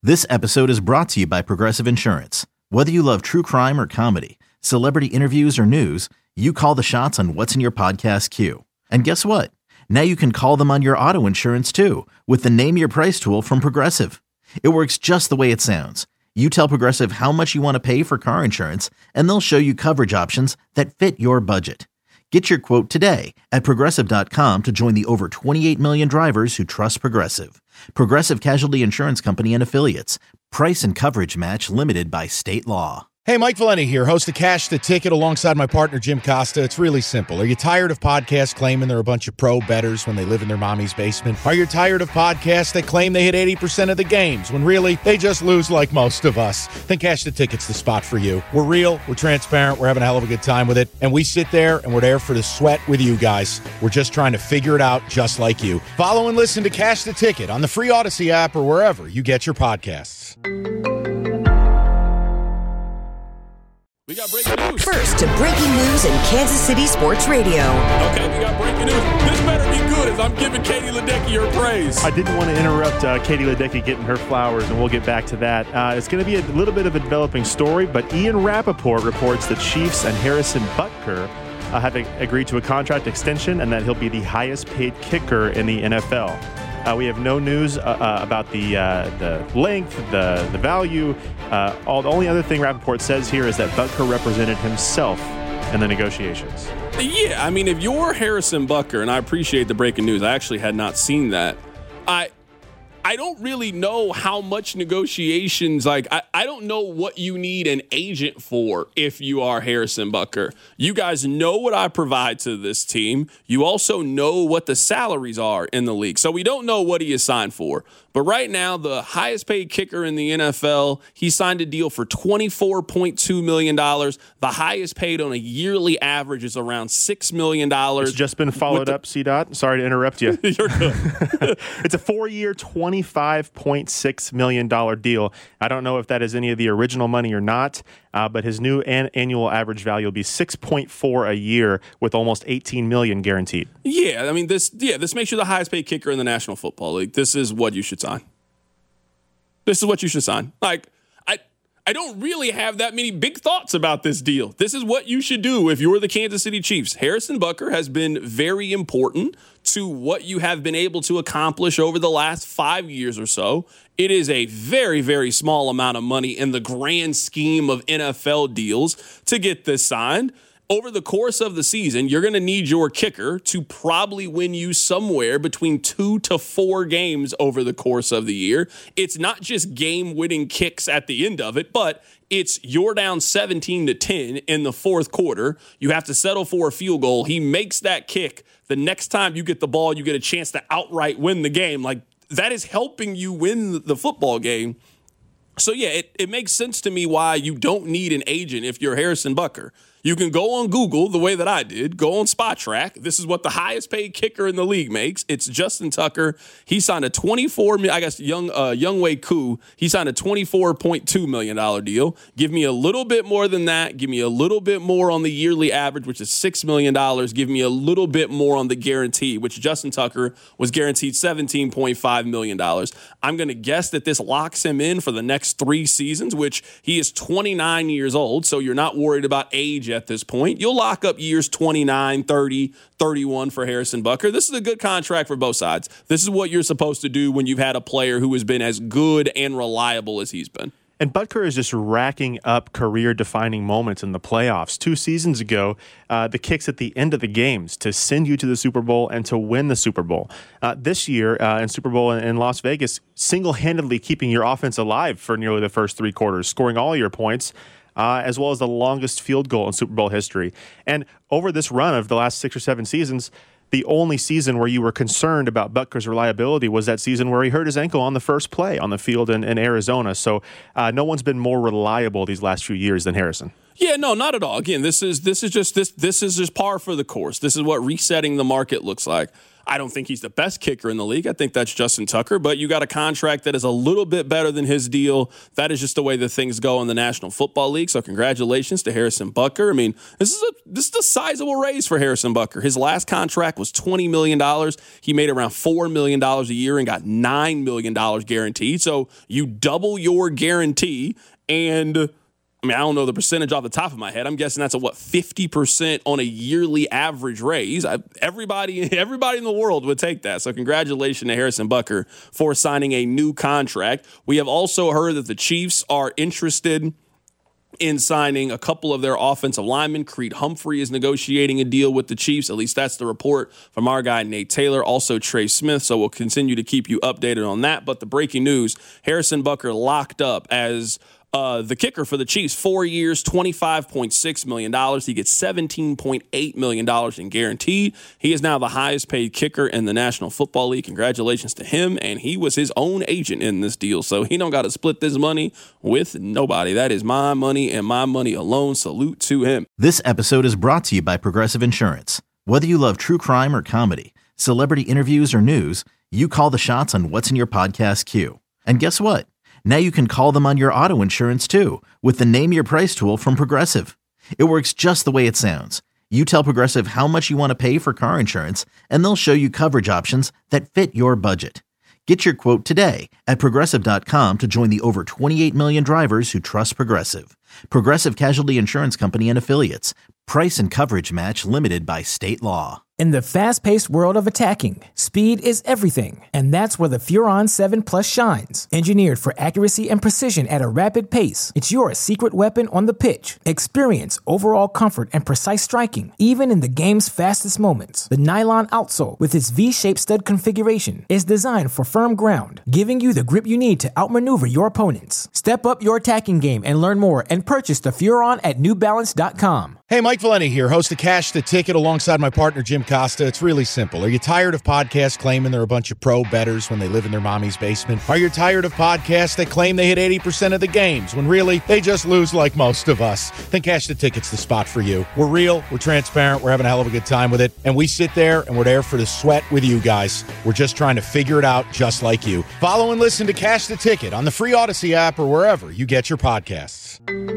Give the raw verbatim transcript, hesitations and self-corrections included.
This episode is brought to you by Progressive Insurance. Whether you love true crime or comedy, celebrity interviews or news, you call the shots on what's in your podcast queue. And guess what? Now you can call them on your auto insurance too with the Name Your Price tool from Progressive. It works just the way it sounds. You tell Progressive how much you want to pay for car insurance, and they'll show you coverage options that fit your budget. Get your quote today at Progressive dot com to join the over twenty-eight million drivers who trust Progressive. Progressive Casualty Insurance Company and Affiliates. Price and coverage match limited by state law. Hey, Mike Valenti here, host of Cash the Ticket alongside my partner Jim Costa. It's really simple. Are you tired of podcasts claiming they're a bunch of pro bettors when they live in their mommy's basement? Are you tired of podcasts that claim they hit eighty percent of the games when really they just lose like most of us? Then Cash the Ticket's the spot for you. We're real, we're transparent, we're having a hell of a good time with it, and we sit there and we're there for the sweat with you guys. We're just trying to figure it out just like you. Follow and listen to Cash the Ticket on the free Odyssey app or wherever you get your podcasts. We got breaking news. First to breaking news in Kansas City Sports Radio. Okay, we got breaking news. This better be good as I'm giving Katie Ledecky her praise. I didn't want to interrupt uh, Katie Ledecky getting her flowers, and we'll get back to that. Uh, it's going to be a little bit of a developing story, but Ian Rappaport reports the Chiefs and Harrison Butker uh, have a- agreed to a contract extension and that he'll be the highest paid kicker in the N F L. Uh, we have no news uh, uh, about the uh, the length, the the value. Uh, all the only other thing Rappaport says here is that Butker represented himself in the negotiations. Yeah, I mean, if you're Harrison Butker, and I appreciate the breaking news, I actually had not seen that. I I don't really know how much negotiations, like, I, I don't know what you need an agent for if you are Harrison Butker. You guys know what I provide to this team. You also know what the salaries are in the league. So we don't know what he is signed for. But right now, the highest paid kicker in the N F L, he signed a deal for twenty-four point two million dollars. The highest paid on a yearly average is around six million dollars. It's just been followed the- up, C-Dot. Sorry to interrupt you. You're good. It's a four-year, twenty-five point six million dollars deal. I don't know if that is any of the original money or not, uh, but his new an- annual average value will be six point four a year with almost eighteen million dollars guaranteed. Yeah, I mean, this yeah, this makes you the highest paid kicker in the National Football League. This is what you should sign. This is what you should sign. Like, I I don't really have that many big thoughts about this deal. This is what you should do if you're the Kansas City Chiefs. Harrison Butker has been very important to what you have been able to accomplish over the last five years or so. It is a very, very small amount of money in the grand scheme of N F L deals to get this signed. Over the course of the season, you're going to need your kicker to probably win you somewhere between two to four games over the course of the year. It's not just game-winning kicks at the end of it, but it's you're down seventeen to ten in the fourth quarter. You have to settle for a field goal. He makes that kick. The next time you get the ball, you get a chance to outright win the game. Like, that is helping you win the football game. So, yeah, it, it makes sense to me why you don't need an agent if you're Harrison Butker. You can go on Google the way that I did, go on Spotrac. This is what the highest paid kicker in the league makes. It's Justin Tucker. He signed a twenty-four, I guess, Young uh, Younghoe Koo. He signed a twenty-four point two million dollars deal. Give me a little bit more than that. Give me a little bit more on the yearly average, which is six million dollars. Give me a little bit more on the guarantee, which Justin Tucker was guaranteed seventeen point five million dollars. I'm going to guess that this locks him in for the next three seasons, which he is twenty-nine years old, so you're not worried about age at this point. You'll lock up years twenty-nine, thirty, thirty-one for Harrison Butker. This is a good contract for both sides. This is what you're supposed to do when you've had a player who has been as good and reliable as he's been. And Butker is just racking up career-defining moments in the playoffs. Two seasons ago, uh, the kicks at the end of the games to send you to the Super Bowl and to win the Super Bowl. Uh, this year, uh, in Super Bowl in, in Las Vegas, single-handedly keeping your offense alive for nearly the first three quarters, scoring all your points, uh, as well as the longest field goal in Super Bowl history. And over this run of the last six or seven seasons, the only season where you were concerned about Butker's reliability was that season where he hurt his ankle on the first play on the field in, in Arizona. So uh, no one's been more reliable these last few years than Harrison. Yeah, no, not at all. Again, this is this is just this this is just par for the course. This is what resetting the market looks like. I don't think he's the best kicker in the league. I think that's Justin Tucker, but you got a contract that is a little bit better than his deal. That is just the way that things go in the National Football League. So congratulations to Harrison Butker. I mean, this is a this is a sizable raise for Harrison Butker. His last contract was twenty million dollars. He made around four million dollars a year and got nine million dollars guaranteed. So you double your guarantee, and I mean, I don't know the percentage off the top of my head. I'm guessing that's a, what, fifty percent on a yearly average raise. I, everybody everybody in the world would take that. So congratulations to Harrison Butker for signing a new contract. We have also heard that the Chiefs are interested in signing a couple of their offensive linemen. Creed Humphrey is negotiating a deal with the Chiefs. At least that's the report from our guy, Nate Taylor. Also, Trey Smith. So we'll continue to keep you updated on that. But the breaking news, Harrison Butker locked up as Uh, the kicker for the Chiefs, four years, twenty-five point six million dollars. He gets seventeen point eight million dollars in guaranteed. He is now the highest paid kicker in the National Football League. Congratulations to him. And he was his own agent in this deal. So he don't got to split this money with nobody. That is my money and my money alone. Salute to him. This episode is brought to you by Progressive Insurance. Whether you love true crime or comedy, celebrity interviews or news, you call the shots on what's in your podcast queue. And guess what? Now you can call them on your auto insurance too with the Name Your Price tool from Progressive. It works just the way it sounds. You tell Progressive how much you want to pay for car insurance, and they'll show you coverage options that fit your budget. Get your quote today at Progressive dot com to join the over twenty-eight million drivers who trust Progressive. Progressive Casualty Insurance Company and Affiliates. Price and coverage match limited by state law. In the fast-paced world of attacking, speed is everything, and that's where the Furon seven Plus shines. Engineered for accuracy and precision at a rapid pace, it's your secret weapon on the pitch. Experience overall comfort and precise striking, even in the game's fastest moments. The nylon outsole, with its V-shaped stud configuration, is designed for firm ground, giving you the grip you need to outmaneuver your opponents. Step up your attacking game and learn more and purchase the Furon at New Balance dot com. Hey, Mike Valenti here, host of Cash the Ticket alongside my partner, Jim Costa. It's really simple. Are you tired of podcasts claiming they're a bunch of pro bettors when they live in their mommy's basement? Are you tired of podcasts that claim they hit eighty percent of the games when really they just lose like most of us? Then Cash the Ticket's the spot for you. We're real, we're transparent, we're having a hell of a good time with it, and we sit there and we're there for the sweat with you guys. We're just trying to figure it out just like you. Follow and listen to Cash the Ticket on the free Odyssey app or wherever you get your podcasts.